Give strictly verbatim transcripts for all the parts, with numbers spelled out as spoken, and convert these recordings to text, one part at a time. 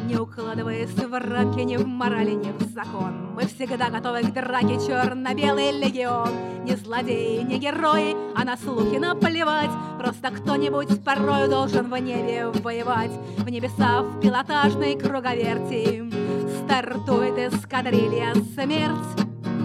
Не укладываясь в рамки ни в морали, ни в закон. Мы всегда готовы к драке, черно-белый легион. Не злодеи, не герои, а на слухи наплевать. Просто кто-нибудь порою должен в небе воевать. В небеса в пилотажной круговерти стартует эскадрилья «Смерть».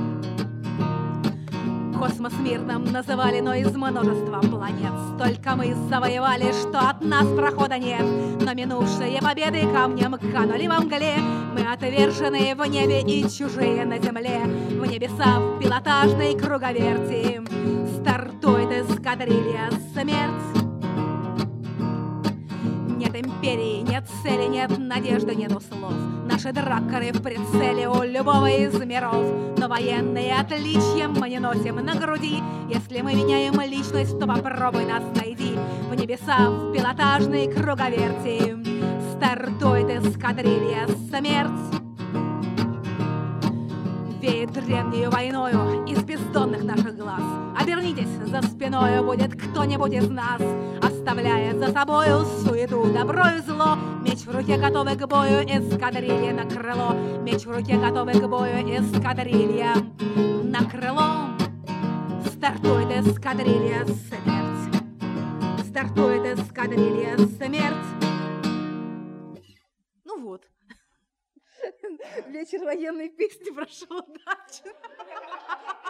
Космос мир нам называли, но из множества планет столько мы завоевали, что от нас прохода нет. Но минувшие победы камнем канули во мгле. Мы отверженные в небе и чужие на земле. В небеса в пилотажной круговерти стартует эскадрилья «Смерть». Нет империи, нет цели, нет надежды, нету слов. Наши дракары в прицеле у любого из миров. Но военные отличия мы не носим на груди. Если мы меняем личность, то попробуй нас найди. В небеса в пилотажной круговерти стартует эскадрилья «Смерть». Веет древнею войною из бездонных наших глаз. Обернитесь, за спиною будет кто-нибудь из нас, оставляя за собою суету, добро и зло. Меч в руке, готовый к бою, эскадрилья на крыло. Меч в руке, готовый к бою, эскадрилья на крыло. Стартует эскадрилья «Смерть». Стартует эскадрилья «Смерть». Ну вот. Вечер военной песни прошел удачно.